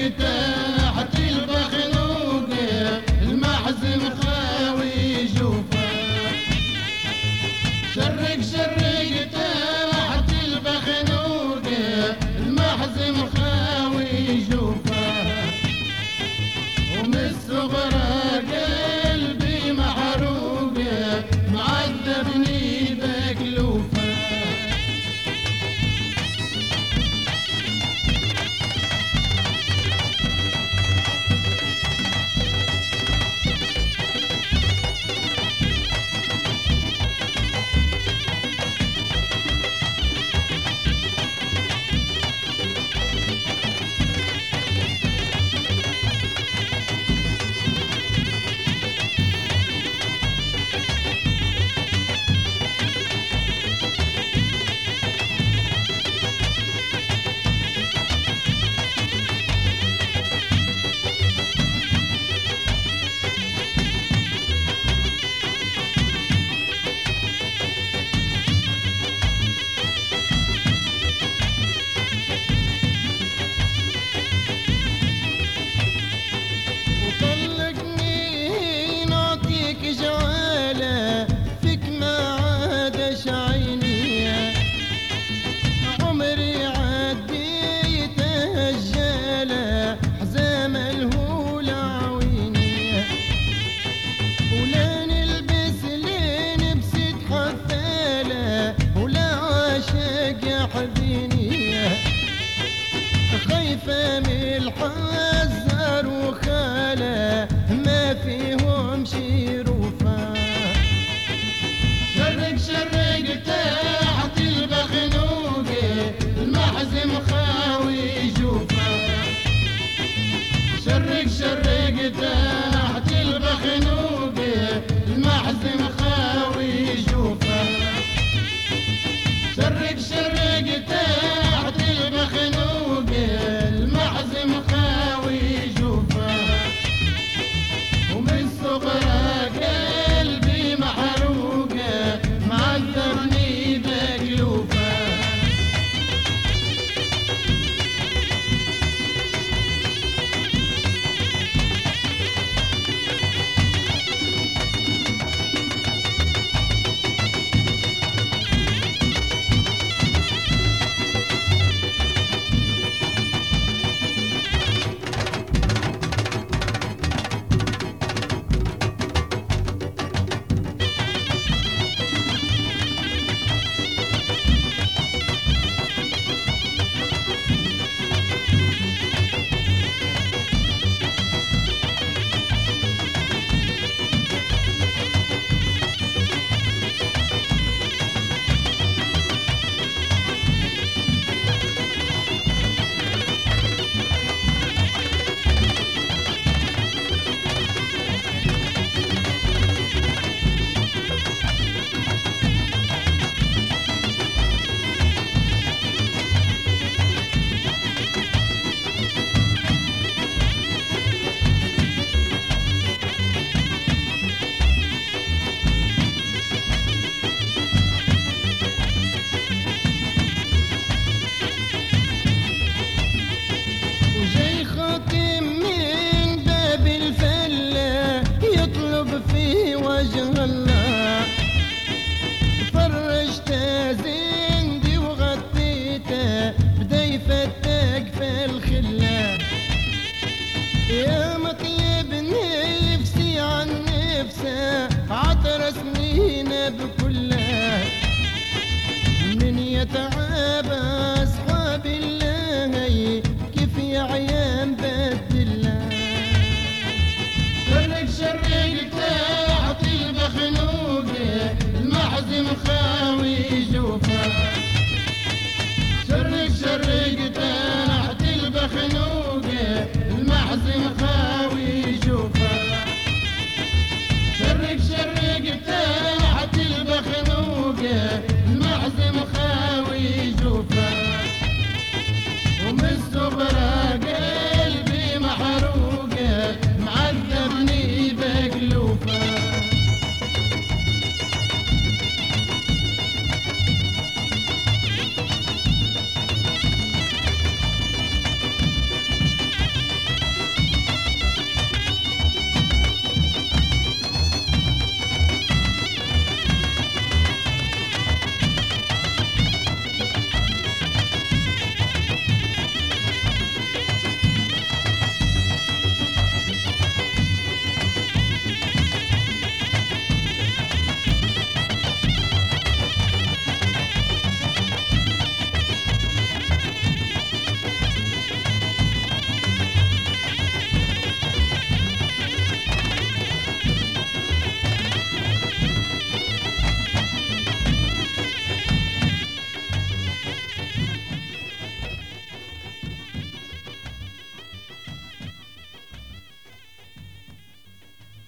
شرق تحت البخنوق المحزن خاوي جوفه. شرق تحت البخنوق المحزن خاوي جوفه. ومن الصغرى قلبي محروق معذبني بكلوفه. جواله فيك ما عادش عيني. عمري عديته الجاله حزام الهولة عويني. ولا نلبس لين بست حفالة ولا عاشق يحذيني. خايفة من الحزر وخالة ما فيهم شيروفة. شرق تحت البخنوق المحزن خاوي جوفة. شرق تحت البخنوق المحزن خاوي جوفة. شرق تحت البخنوق المحزن خاوي جوفة. ومن صغرى قلبي محروق معذبني بكلوفة. في وجه الله فرجت زندي وغطيته بدا يفتك في الخلا. يا مطيب نفسي عن نفسه عطر سنين بكله. من يتعب اصحاب الله كيف يعيان بدله. شرق تحت البخنوق المحزن خاوي جوفة. شرق تحت البخنوق المحزن خاوي جوفة. شرق